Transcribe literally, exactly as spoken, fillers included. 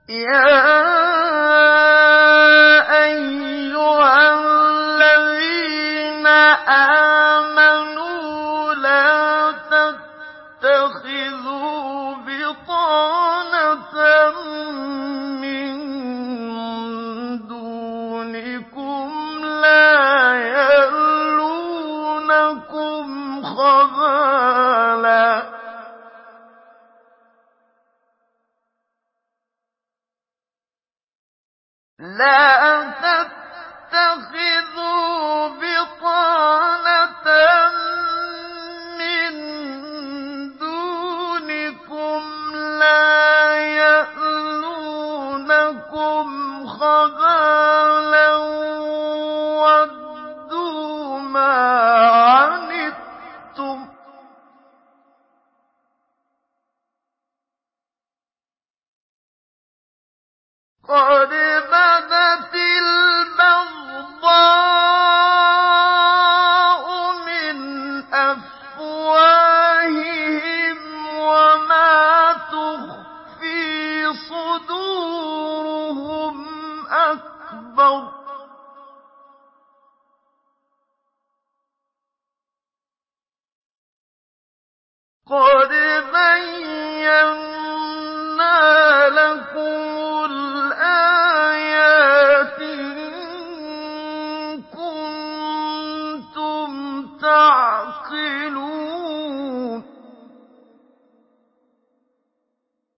يَا أَيُّهَا الَّذِينَ آمَنُوا لَا تَتَّخِذُوا بِطَانَةً مِّن دُونِكُمْ لَا يَأْلُونَكُمْ خَبَالًا لَّا تَتَّخِذُوا بِطَانَةً مِّن دُونِكُمْ لَا يَأْلُونَكُمْ خَبَالًا وَدُّوا مَا عَنِتُّمْ قَدْ